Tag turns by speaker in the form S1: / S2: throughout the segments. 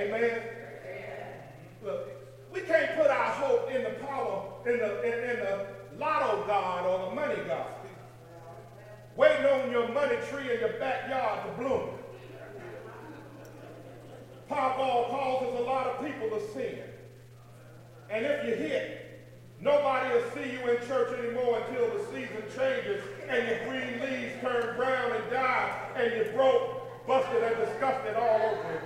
S1: Amen? Look, we can't put our hope in the power, in the lotto god or the money god. Waiting on your money tree in your backyard to bloom. Powerball causes a lot of people to sin. And if you hit, nobody will see you in church anymore until the season changes and your green leaves turn brown and die and you're broke, busted, and disgusted all over again.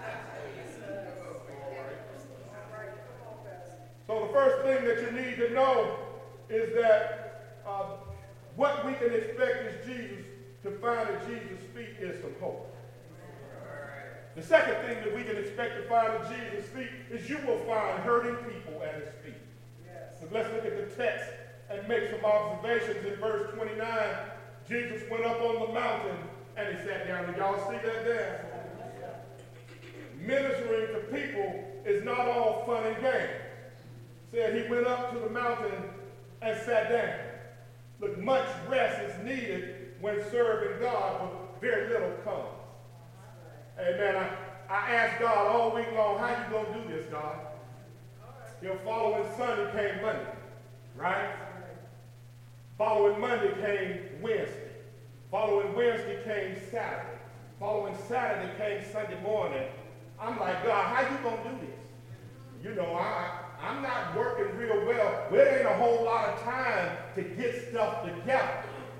S1: So the first thing that you need to know is that what we can expect is Jesus to find at Jesus' feet is some hope. The second thing that we can expect to find at Jesus' feet is you will find hurting people at his feet. So let's look at the text and make some observations. In verse 29, Jesus went up on the mountain and he sat down. Did y'all see that there? Ministering to people is not all fun and games. Said he went up to the mountain and sat down. Look, much rest is needed when serving God, but very little comes. Amen. I asked God all week long, how you going to do this, God? Your following Sunday came Monday, right? Following Monday came Wednesday. Following Wednesday came Saturday. Following Saturday came Sunday morning. I'm like, God, how you going to do this? You know, I'm not working real well. There ain't a whole lot of time to get stuff together.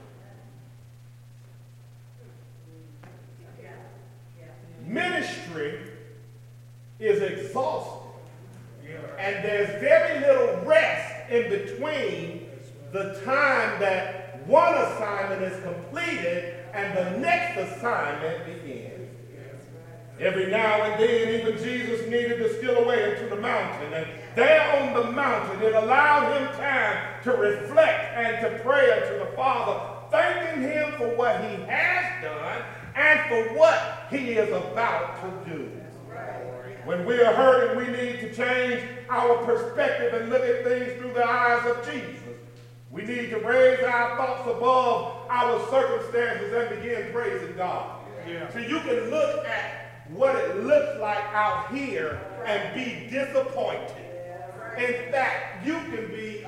S1: Ministry is exhausting. And there's very little rest in between the time that one assignment is completed and the next assignment begins. Every now and then, even Jesus needed to steal away into the mountain. And there on the mountain, it allowed him time to reflect and to pray unto the Father, thanking him for what he has done and for what he is about to do. When we are hurting, we need to change our perspective and look at things through the eyes of Jesus. We need to raise our thoughts above our circumstances and begin praising God. Yeah. So you can look at what it looks like out here and be disappointed. In fact, you can be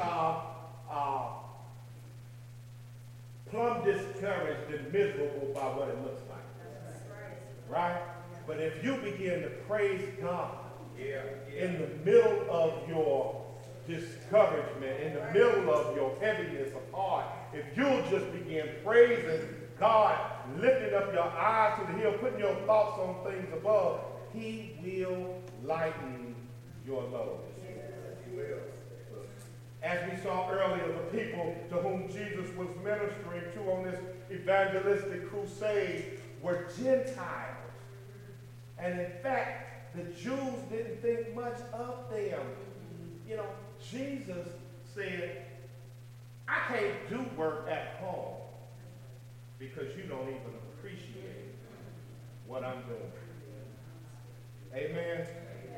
S1: plumb discouraged and miserable by what it looks like. Right? But if you begin to praise God in the middle of your discouragement, in the middle of your heaviness of heart, if you'll just begin praising God, lifting up your eyes to the hill, putting your thoughts on things above, he will lighten your load. As we saw earlier, the people to whom Jesus was ministering to on this evangelistic crusade were Gentiles. And in fact, the Jews didn't think much of them. You know, Jesus said, I can't do work at home because you don't even appreciate what I'm doing. Amen?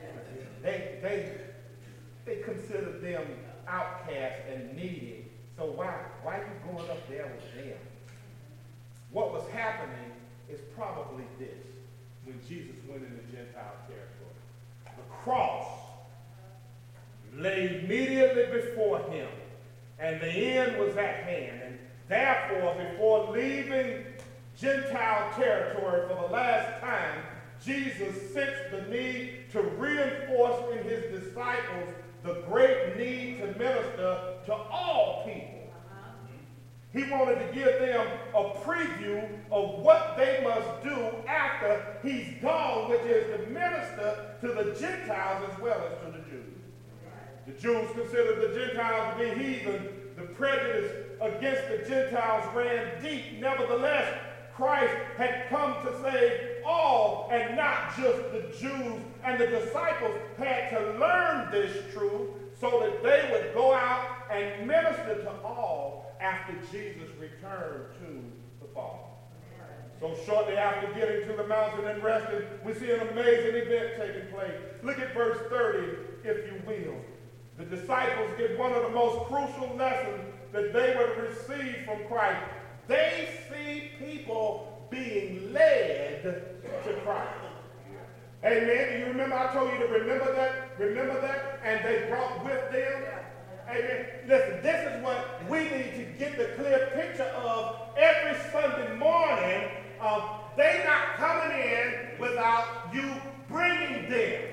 S1: They considered them outcasts and needy. So why are you going up there with them? What was happening is probably this. When Jesus went into Gentile territory, the cross lay immediately before him, and the end was at hand. And therefore, before leaving Gentile territory for the last time, Jesus sensed the need to reinforce in his disciples the great need to minister to all people. He wanted to give them a preview of what they must do after he's gone, which is to minister to the Gentiles as well as to the Jews. The Jews considered the Gentiles to be heathen. The prejudice against the Gentiles ran deep. Nevertheless, Christ had come to save all and not just the Jews. And the disciples had to learn this truth so that they would go out and minister to all after Jesus returned to the Father. So shortly after getting to the mountain and resting, we see an amazing event taking place. Look at verse 30, if you will. The disciples get one of the most crucial lessons that they would receive from Christ. They see people being led to Christ. Amen. Do you remember I told you to remember that? Remember that? And they brought with them. Amen. Listen, this is what we need to get the clear picture of every Sunday morning. They not coming in without you bringing them.